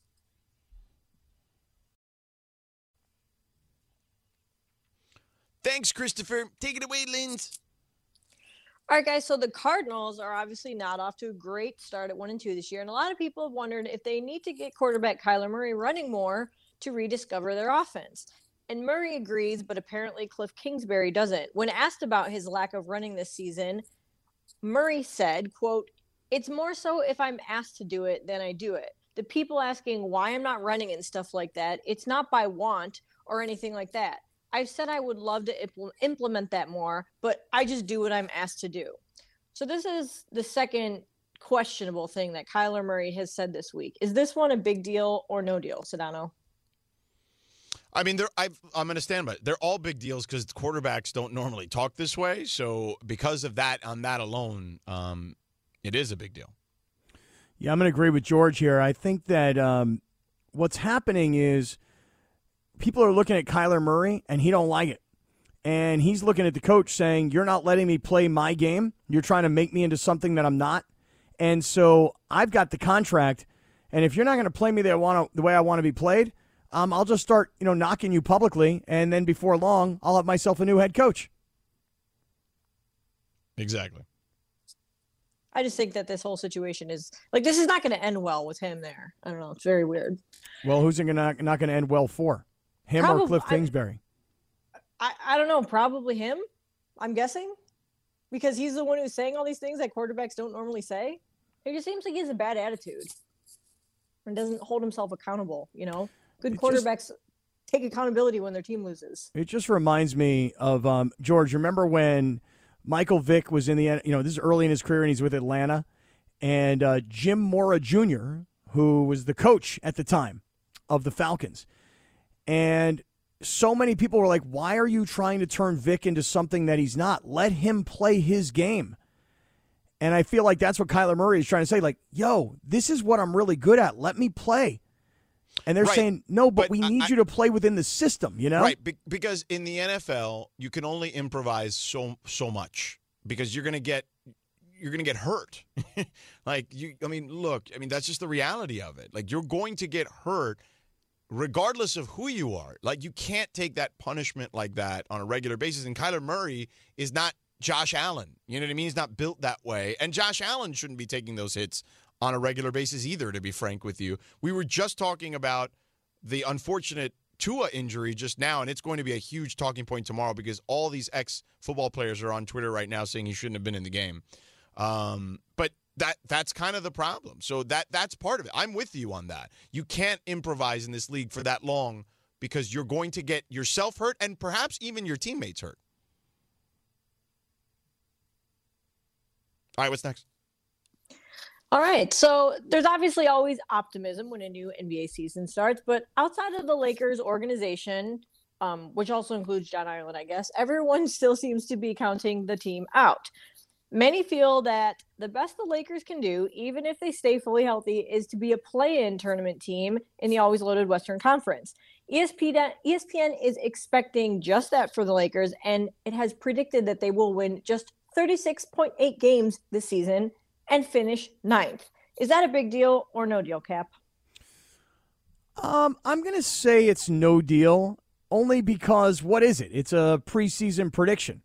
Speaker 1: Thanks, Christopher. Take it away, Linz.
Speaker 2: All right, guys. So the Cardinals are obviously not off to a great start at 1-2 this year. And a lot of people have wondered if they need to get quarterback Kyler Murray running more to rediscover their offense. And Murray agrees, but apparently Cliff Kingsbury doesn't. When asked about his lack of running this season, Murray said, quote, "It's more so if I'm asked to do it than I do it. The people asking why I'm not running and stuff like that, it's not by want or anything like that. I've said I would love to implement that more, but I just do what I'm asked to do." So this is the second questionable thing that Kyler Murray has said this week. Is this one a big deal or no deal, Sedano?
Speaker 1: I mean, I'm going to stand by it. They're all big deals because quarterbacks don't normally talk this way. So because of that, on that alone, it is a big deal.
Speaker 3: Yeah, I'm going to agree with George here. I think that what's happening is people are looking at Kyler Murray, and he don't like it. And he's looking at the coach saying, "You're not letting me play my game. You're trying to make me into something that I'm not. And so I've got the contract, and if you're not going to play me the way I want to be played, I'll just start, knocking you publicly, and then before long, I'll have myself a new head coach."
Speaker 1: Exactly.
Speaker 2: I just think that this whole situation is this is not going to end well with him there. I don't know. It's very weird.
Speaker 3: Well, who's it not going to end well for? Him or Cliff Kingsbury?
Speaker 2: I don't know. Probably him, I'm guessing, because he's the one who's saying all these things that quarterbacks don't normally say. It just seems like he has a bad attitude and doesn't hold himself accountable, Good quarterbacks take accountability when their team loses.
Speaker 3: It just reminds me of, George, remember when Michael Vick was in the, this is early in his career and he's with Atlanta, and Jim Mora Jr., who was the coach at the time of the Falcons. And so many people were like, why are you trying to turn Vic into something that he's not? Let him play his game. And I feel like that's what Kyler Murray is trying to say. Yo, this is what I'm really good at. Let me play. And they're saying, no, but we need you to play within the system, you know?
Speaker 1: Right, because in the NFL, you can only improvise so much because you're going to get hurt. Look, that's just the reality of it. Like, you're going to get hurt regardless of who you are. Like, you can't take that punishment like that on a regular basis. And Kyler Murray is not Josh Allen. You know what I mean? He's not built that way. And Josh Allen shouldn't be taking those hits on a regular basis either, to be frank with you. We were just talking about the unfortunate Tua injury just now, and it's going to be a huge talking point tomorrow because all these ex-football players are on Twitter right now saying he shouldn't have been in the game. But that's kind of the problem. So that's part of it. I'm with you on that. You can't improvise in this league for that long because you're going to get yourself hurt and perhaps even your teammates hurt. All right, what's next?
Speaker 2: All right, so there's obviously always optimism when a new NBA season starts, but outside of the Lakers organization, which also includes John Ireland, I guess, everyone still seems to be counting the team out. Many feel that the best the Lakers can do, even if they stay fully healthy, is to be a play-in tournament team in the always loaded Western Conference. ESPN is expecting just that for the Lakers, and it has predicted that they will win just 36.8 games this season and finish 9th. Is that a big deal or no deal, Cap?
Speaker 3: I'm going to say it's no deal, only because what is it? It's a preseason prediction.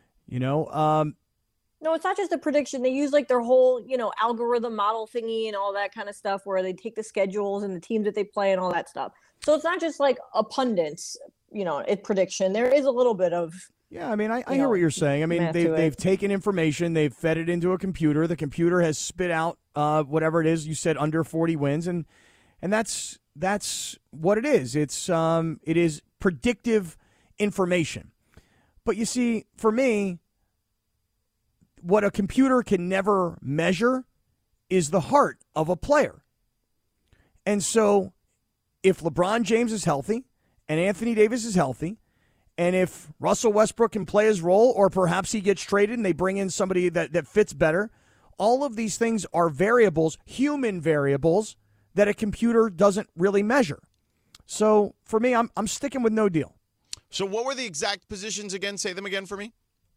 Speaker 2: No, it's not just a prediction. They use like their whole, algorithm model thingy and all that kind of stuff where they take the schedules and the teams that they play and all that stuff. So it's not just like a pundit's, prediction. There is a little bit of.
Speaker 3: Yeah, I hear what you're saying. They've taken information, they've fed it into a computer. The computer has spit out whatever it is. You said under 40 wins, and that's what it is. It is predictive information. But you see, for me, what a computer can never measure is the heart of a player. And so if LeBron James is healthy and Anthony Davis is healthy, and if Russell Westbrook can play his role, or perhaps he gets traded and they bring in somebody that fits better, all of these things are variables, human variables, that a computer doesn't really measure. So for me, I'm sticking with no deal.
Speaker 1: So what were the exact positions again? Say them again for me.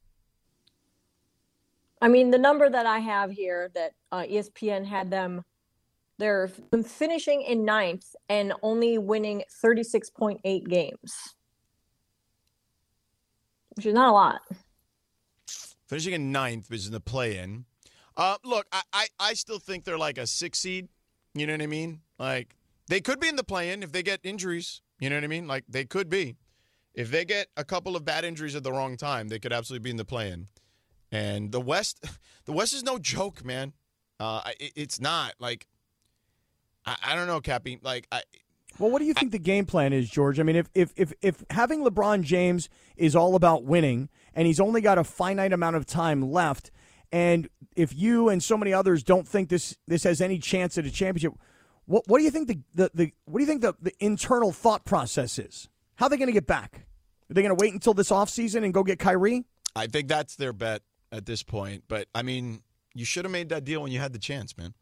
Speaker 2: The number that I have here that ESPN had they're finishing in 9th and only winning 36.8 games, which is not a lot.
Speaker 1: Finishing in 9th, which is in the play-in. Look, I still think they're like a 6 seed. You know what I mean? Like, they could be in the play-in if they get injuries. You know what I mean? Like, they could be. If they get a couple of bad injuries at the wrong time, they could absolutely be in the play-in. And the West is no joke, man. It's not. Like, I don't know, Cappy. Like,
Speaker 3: well, what do you think the game plan is, George? If having LeBron James is all about winning, and he's only got a finite amount of time left, and if you and so many others don't think this has any chance at a championship, what do you think the internal thought process is? How are they going to get back? Are they going to wait until this offseason and go get Kyrie?
Speaker 1: I think that's their bet at this point. But, you should have made that deal when you had the chance, man.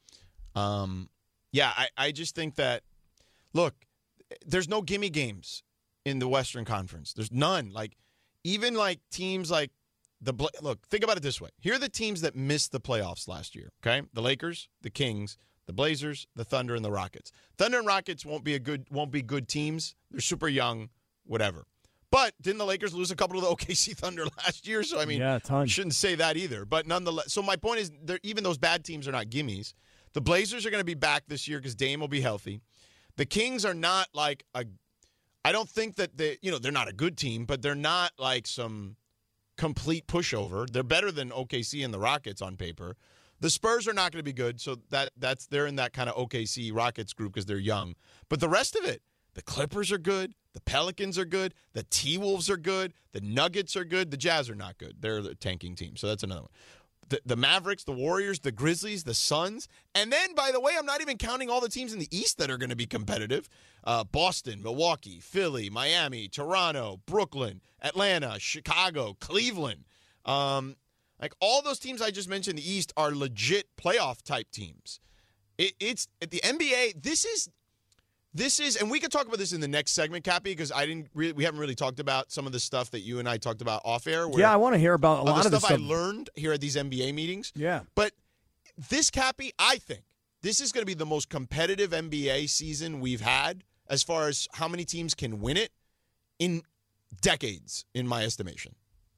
Speaker 1: I just think that, look, there's no gimme games in the Western Conference. There's none. Like, even like teams like look, think about it this way. Here are the teams that missed the playoffs last year, okay? The Lakers, the Kings, the Blazers, the Thunder, and the Rockets. Thunder and Rockets won't be good teams. They're super young, whatever. But didn't the Lakers lose a couple of the OKC Thunder last year? So,
Speaker 3: yeah, a ton.
Speaker 1: Shouldn't say that either. But nonetheless, so my point is, even those bad teams are not gimmies. The Blazers are going to be back this year because Dame will be healthy. The Kings are not like I don't think that they're not a good team, but they're not like some complete pushover. They're better than OKC and the Rockets on paper. The Spurs are not going to be good, so they're in that kind of OKC Rockets group because they're young. But the rest of it, the Clippers are good. The Pelicans are good. The T-Wolves are good. The Nuggets are good. The Jazz are not good. They're the tanking team, so that's another one. The Mavericks, the Warriors, the Grizzlies, the Suns. And then, by the way, I'm not even counting all the teams in the East that are going to be competitive. Boston, Milwaukee, Philly, Miami, Toronto, Brooklyn, Atlanta, Chicago, Cleveland. Like all those teams I just mentioned in the East are legit playoff-type teams. It's the NBA, This is, and we could talk about this in the next segment, Cappy, because we haven't really talked about some of the stuff that you and I talked about off air.
Speaker 3: Yeah, I want to hear about a lot of the stuff
Speaker 1: I learned here at these NBA meetings.
Speaker 3: Yeah.
Speaker 1: But this, Cappy, I think this is going to be the most competitive NBA season we've had as far as how many teams can win it in decades, in my estimation.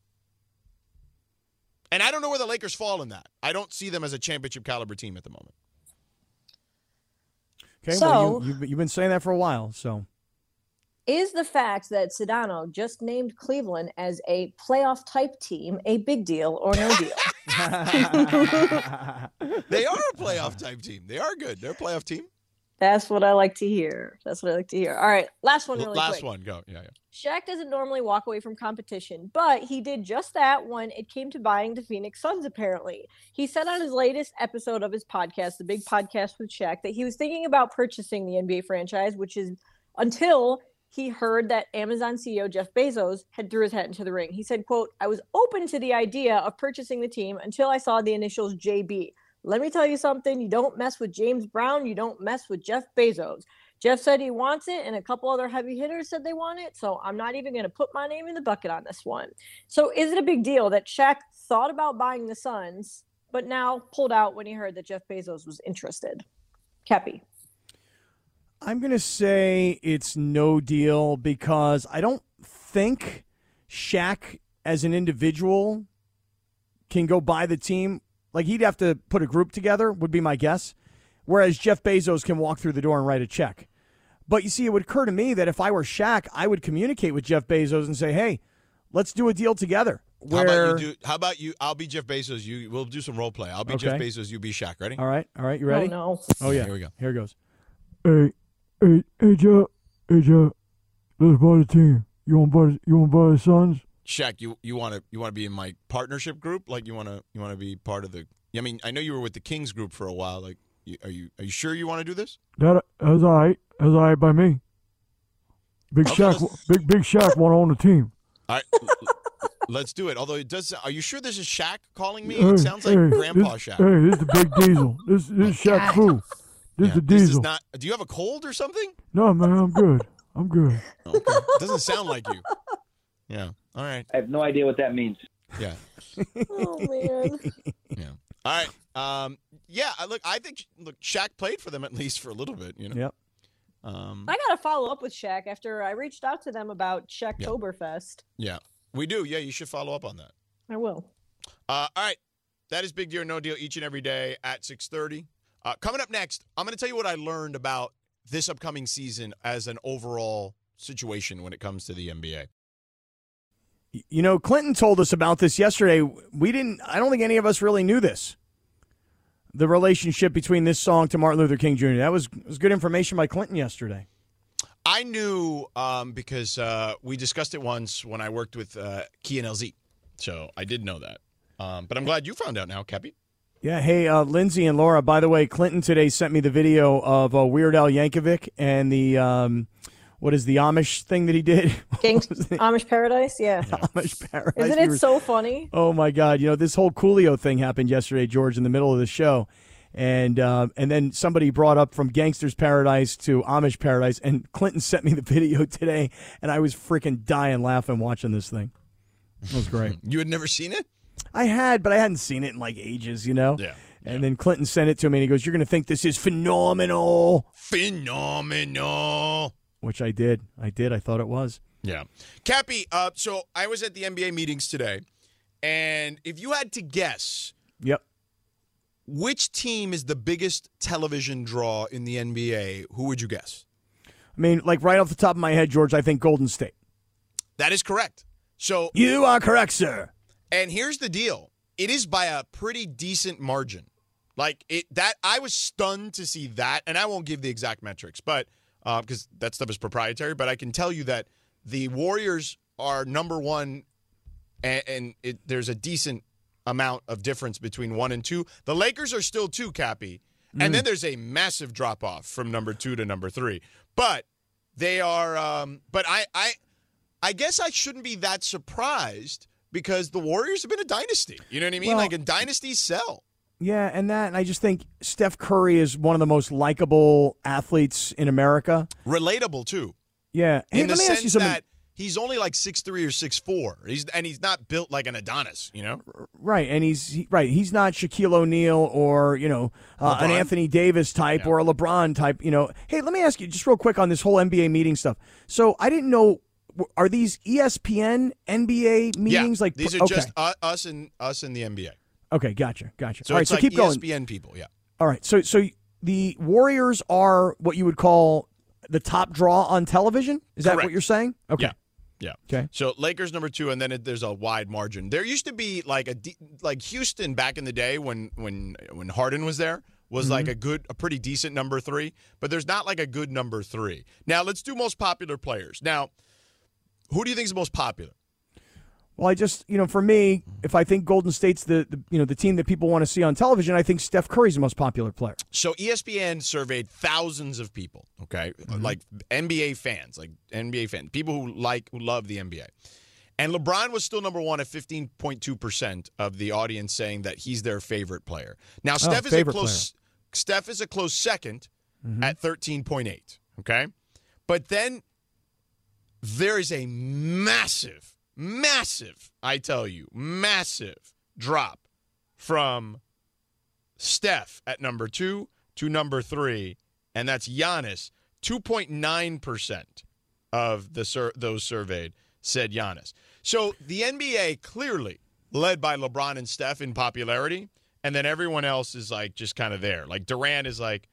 Speaker 1: And I don't know where the Lakers fall in that. I don't see them as a championship caliber team at the moment.
Speaker 3: Okay, so, well, you've been saying that for a while, so.
Speaker 2: Is the fact that Sedano just named Cleveland as a playoff-type team a big deal or no deal?
Speaker 1: They are a playoff-type team. They are good. They're a playoff team.
Speaker 2: That's what I like to hear. All right, last one really quick.
Speaker 1: Last one, go. Yeah.
Speaker 2: Shaq doesn't normally walk away from competition, but he did just that when it came to buying the Phoenix Suns, apparently. He said on his latest episode of his podcast, The Big Podcast with Shaq, that he was thinking about purchasing the NBA franchise, which is until he heard that Amazon CEO Jeff Bezos had threw his hat into the ring. He said, quote, "I was open to the idea of purchasing the team until I saw the initials JB. Let me tell you something. You don't mess with James Brown. You don't mess with Jeff Bezos. Jeff said he wants it, and a couple other heavy hitters said they want it, so I'm not even going to put my name in the bucket on this one." So is it a big deal that Shaq thought about buying the Suns, but now pulled out when he heard that Jeff Bezos was interested? Cappy.
Speaker 3: I'm going to say it's no deal because I don't think Shaq as an individual can go buy the team. Like, he'd have to put a group together, would be my guess, whereas Jeff Bezos can walk through the door and write a check. But you see, it would occur to me that if I were Shaq, I would communicate with Jeff Bezos and say, hey, let's do a deal together.
Speaker 1: How about you? I'll be Jeff Bezos. We'll do some role play. I'll be Jeff Bezos. You be Shaq. Ready?
Speaker 3: All right. You ready?
Speaker 2: Oh, no.
Speaker 3: Oh, yeah.
Speaker 1: Here we go.
Speaker 3: Here it goes.
Speaker 10: Hey, Jeff. Let's buy the team. You want to buy the Suns?
Speaker 1: Shaq, you want to be in my partnership group? Like, you want to be part of the? I mean, I know you were with the Kings group for a while. Like, are you sure you want to do this?
Speaker 10: That's all right by me. Big Shaq want to own the team.
Speaker 1: All right, let's do it. Although it does. Are you sure this is Shaq calling me? It sounds like Grandpa Shaq.
Speaker 10: Hey, this is the Big Diesel. This is Shaq Fu. This is the Diesel.
Speaker 1: This is not. Do you have a cold or something?
Speaker 10: No, man, I'm good. Okay.
Speaker 1: Doesn't sound like you. Yeah. All right.
Speaker 11: I have no idea what that means.
Speaker 1: Yeah.
Speaker 2: Oh, man.
Speaker 1: Yeah. All right. I think Shaq played for them at least for a little bit, you know.
Speaker 3: Yep.
Speaker 2: I got to follow up with Shaq after I reached out to them about Shaqtoberfest.
Speaker 1: Yeah. We do. Yeah, you should follow up on that.
Speaker 2: I will.
Speaker 1: All right. That is Big Deal or No Deal each and every day at 6:30. Coming up next, I'm going to tell you what I learned about this upcoming season as an overall situation when it comes to the NBA.
Speaker 3: You know, Clinton told us about this yesterday. I don't think any of us really knew this. The relationship between this song to Martin Luther King Jr. That was good information by Clinton yesterday.
Speaker 1: I knew because we discussed it once when I worked with Key and LZ. So I did know that. But I'm glad you found out now, Cappy.
Speaker 3: Yeah, hey, Lindsay and Laura, by the way, Clinton today sent me the video of Weird Al Yankovic and the... what is the Amish thing that he did?
Speaker 2: Amish Paradise? Yeah.
Speaker 3: Amish Paradise.
Speaker 2: Isn't it so funny?
Speaker 3: Oh, my God. You know, this whole Coolio thing happened yesterday, George, in the middle of the show. And then somebody brought up from Gangster's Paradise to Amish Paradise, and Clinton sent me the video today, and I was freaking dying laughing watching this thing. It was great.
Speaker 1: You had never seen it?
Speaker 3: I had, but I hadn't seen it in like ages, you know?
Speaker 1: Yeah.
Speaker 3: And then Clinton sent it to me, and he goes, "You're going to think this is phenomenal."
Speaker 1: Phenomenal.
Speaker 3: Which I did. I thought it was.
Speaker 1: Yeah. Cappy, so I was at the NBA meetings today, and if you had to guess,
Speaker 3: yep,
Speaker 1: which team is the biggest television draw in the NBA, who would you guess?
Speaker 3: I mean, like right off the top of my head, George, I think Golden State.
Speaker 1: That is correct. So
Speaker 3: you are correct, sir.
Speaker 1: And here's the deal. It is by a pretty decent margin. Like I was stunned to see that, and I won't give the exact metrics, but because that stuff is proprietary, but I can tell you that the Warriors are number one, and there's a decent amount of difference between 1 and 2. The Lakers are still 2, Cappy, and then there's a massive drop-off from number 2 to number 3. But they are but I guess I shouldn't be that surprised because the Warriors have been a dynasty. You know what I mean?
Speaker 3: Well,
Speaker 1: like, and dynasties sell.
Speaker 3: Yeah, and I just think Steph Curry is one of the most likable athletes in America.
Speaker 1: Relatable too.
Speaker 3: Yeah,
Speaker 1: in the sense that he's only like 6'3" or 6'4". He's not built like an Adonis,
Speaker 3: Right, and he's not Shaquille O'Neal or an Anthony Davis type or a LeBron type. Hey, let me ask you just real quick on this whole NBA meeting stuff. So I didn't know. Are these ESPN NBA meetings?
Speaker 1: Yeah, these are just us and the NBA.
Speaker 3: Okay, gotcha.
Speaker 1: So
Speaker 3: all right,
Speaker 1: it's
Speaker 3: so
Speaker 1: like
Speaker 3: keep
Speaker 1: ESPN
Speaker 3: going.
Speaker 1: people, yeah.
Speaker 3: All right, so the Warriors are what you would call the top draw on television? Is that what you're saying? Okay.
Speaker 1: Yeah.
Speaker 3: Okay.
Speaker 1: So Lakers number 2, and then there's a wide margin. There used to be like Houston back in the day when Harden was there was like a pretty decent number 3, but there's not like a good number 3. Now let's do most popular players. Now, who do you think is the most popular?
Speaker 3: Well, I just, for me, if I think Golden State's the team that people want to see on television, I think Steph Curry's the most popular player.
Speaker 1: So ESPN surveyed thousands of people, okay? Like NBA fans, people who love the NBA. And LeBron was still number 1 at 15.2% of the audience saying that he's their favorite player. Now, Steph is a close second at 13.8, okay? But then there is a massive, I tell you, massive drop from Steph at number 2 to number 3, and that's Giannis. 2.9% of those surveyed said Giannis. So the NBA clearly led by LeBron and Steph in popularity, and then everyone else is like just kind of there. Like Durant is like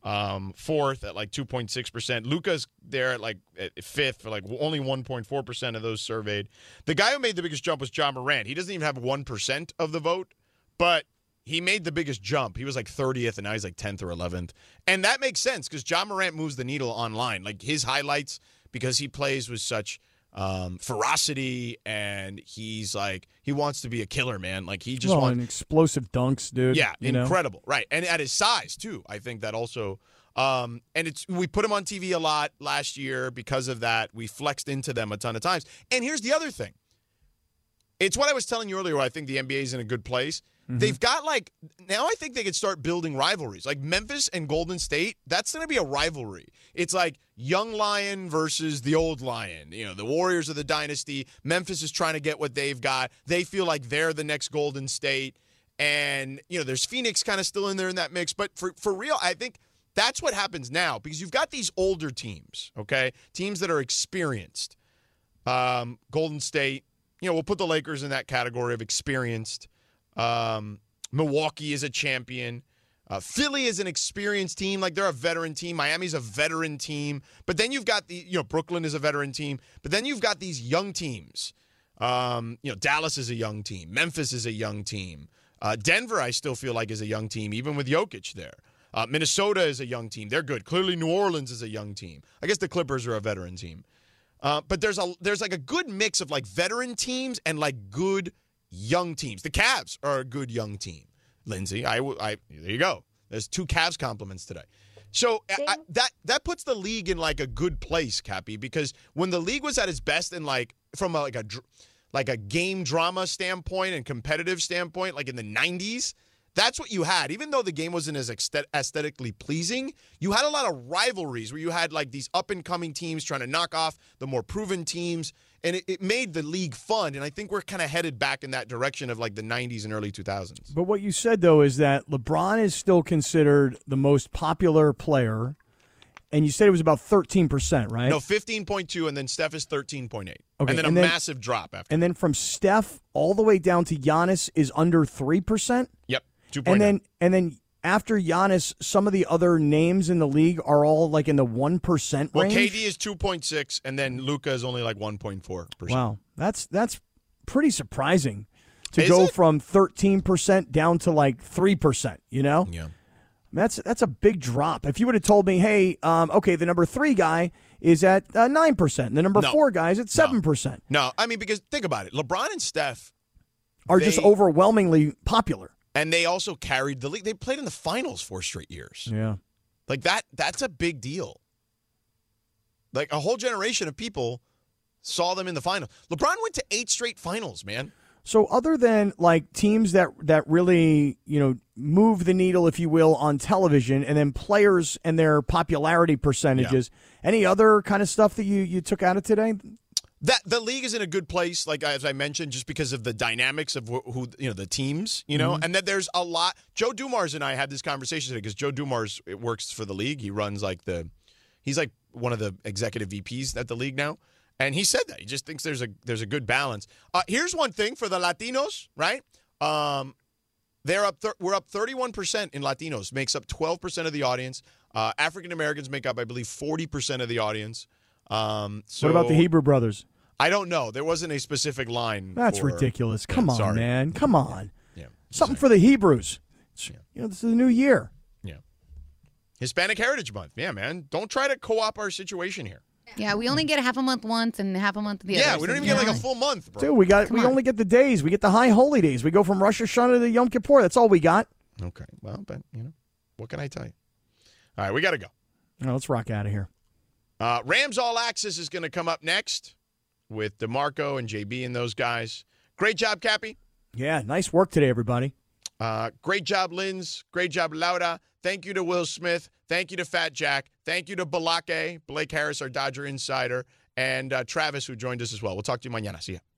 Speaker 1: 4th at like 2.6%. Luka's there at like at 5th for like only 1.4% of those surveyed. The guy who made the biggest jump was Ja Morant. He doesn't even have 1% of the vote, but he made the biggest jump. He was like 30th, and now he's like 10th or 11th. And that makes sense because Ja Morant moves the needle online. Like his highlights, because he plays with such ferocity, and he's like, he wants to be a killer, man. Like he just wants
Speaker 3: explosive dunks, dude.
Speaker 1: Yeah, incredible. Right. And at his size too. I think that also and we put him on TV a lot last year because of that. We flexed into them a ton of times. And here's the other thing. It's what I was telling you earlier where I think the NBA is in a good place. They've got now I think they could start building rivalries. Like Memphis and Golden State, that's going to be a rivalry. It's like young lion versus the old lion. The Warriors are the dynasty. Memphis is trying to get what they've got. They feel like they're the next Golden State. And, there's Phoenix kind of still in there in that mix. But for real, I think that's what happens now because you've got these older teams, okay? Teams that are experienced. Golden State, we'll put the Lakers in that category of experienced. Milwaukee is a champion. Philly is an experienced team. Like they're a veteran team. Miami's a veteran team. But then you've got Brooklyn is a veteran team. But then you've got these young teams. Dallas is a young team. Memphis is a young team. Denver, I still feel like is a young team, even with Jokic there. Minnesota is a young team. They're good. Clearly, New Orleans is a young team. I guess the Clippers are a veteran team. But there's like a good mix of like veteran teams and like good young teams. The Cavs are a good young team, Lindsay. There you go. There's 2 Cavs compliments today. So that puts the league in like a good place, Cappy, because when the league was at its best and like from a game drama standpoint and competitive standpoint, like in the 90s, that's what you had. Even though the game wasn't as aesthetically pleasing, you had a lot of rivalries where you had like these up-and-coming teams trying to knock off the more proven teams, and it made the league fun. And I think we're kind of headed back in that direction of like the 90s and early 2000s.
Speaker 3: But what you said, though, is that LeBron is still considered the most popular player, and you said it was about 13%, right?
Speaker 1: No, 15.2, and then Steph is 13.8. Okay, and then a massive drop after.
Speaker 3: And then from Steph all the way down to Giannis is under 3%?
Speaker 1: Yep. 2.9.
Speaker 3: And then after Giannis, some of the other names in the league are all like in the 1% range.
Speaker 1: Well, KD is 2.6, and then Luka is only like 1.4%.
Speaker 3: Wow, that's pretty surprising to go from 13% down to like 3%.
Speaker 1: Yeah.
Speaker 3: That's a big drop. If you would have told me, hey, okay, the number 3 guy is at 9%, and the number 4 guy is at 7%.
Speaker 1: No, I mean, because think about it. LeBron and Steph
Speaker 3: are just overwhelmingly popular.
Speaker 1: And they also carried the league. They played in the finals 4 straight years.
Speaker 3: Yeah.
Speaker 1: Like that's a big deal. Like a whole generation of people saw them in the final. LeBron went to 8 straight finals, man.
Speaker 3: So other than like teams that really, move the needle, if you will, on television, and then players and their popularity percentages, any other kind of stuff that you took out of today?
Speaker 1: That the league is in a good place, like as I mentioned, just because of the dynamics of who the teams, and that there's a lot. Joe Dumars and I had this conversation today because Joe Dumars works for the league. He runs he's like one of the executive VPs at the league now, and he said that he just thinks there's a good balance. Here's one thing for the Latinos, right? They're up. We're up 31% in Latinos, makes up 12% of the audience. African Americans make up, I believe, 40% of the audience.
Speaker 3: What about the Hebrew brothers?
Speaker 1: I don't know. There wasn't a specific line.
Speaker 3: That's ridiculous. Come on, man. Come on.
Speaker 1: Yeah.
Speaker 3: Something for the Hebrews. This is a new year.
Speaker 1: Yeah. Hispanic Heritage Month. Yeah, man. Don't try to co-op our situation here.
Speaker 5: Yeah, we only get half a month once and half a month the other.
Speaker 1: Yeah, we don't even get like a full month, bro.
Speaker 3: Dude, we only get the days. We get the high holy days. We go from Rosh Hashanah to Yom Kippur. That's all we got.
Speaker 1: Okay. Well, but what can I tell you? All right, we got to go.
Speaker 3: Now, let's rock out of here.
Speaker 1: Rams All Access is going to come up next with DeMarco and JB and those guys. Great job, Cappy.
Speaker 3: Yeah, nice work today, everybody.
Speaker 1: Great job, Linz. Great job, Laura. Thank you to Will Smith. Thank you to Fat Jack. Thank you to Blake Harris, our Dodger insider, and Travis, who joined us as well. We'll talk to you mañana. See ya.